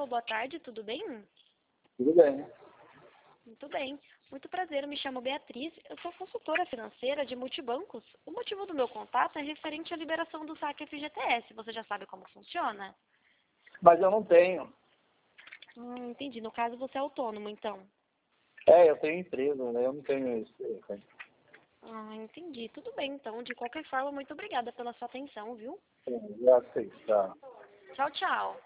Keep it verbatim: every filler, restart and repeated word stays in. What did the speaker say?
boa tarde, tudo bem? Tudo bem. Muito bem. Muito prazer, eu me chamo Beatriz, eu sou consultora financeira de multibancos. O motivo do meu contato é referente à liberação do saque F G T S. Você já sabe como funciona? Mas eu não tenho. Hum, entendi. No caso, você é autônomo, então. É, eu tenho empresa, né? Eu não tenho isso. Ah, entendi. Tudo bem, então. De qualquer forma, muito obrigada pela sua atenção, viu? Já sei, tá. Tchau, tchau.